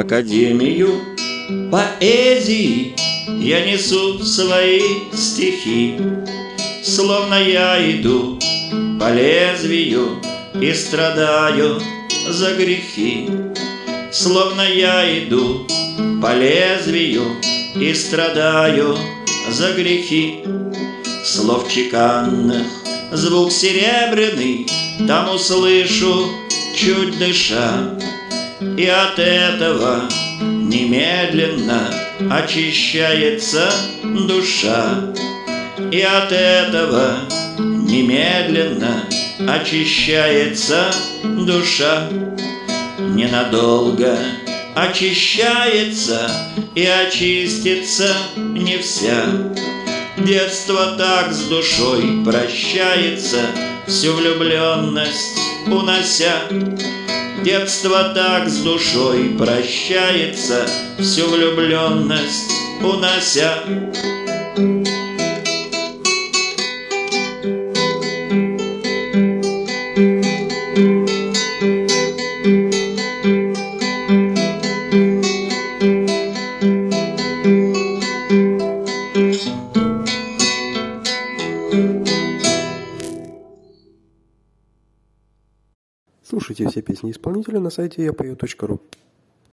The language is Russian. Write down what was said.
академию поэзии я несу свои стихи. Словно я иду по лезвию и страдаю за грехи. Словно я иду по лезвию и страдаю за грехи. Слов чеканных звук серебряный там услышу, чуть дыша, и от этого немедленно очищается душа. И от этого немедленно очищается душа. Ненадолго очищается и очистится не вся. Детство так с душой прощается, всю влюбленность унося. Детство так с душой прощается, всю влюбленность унося. Слушайте все песни исполнителя на сайте yapою.ru.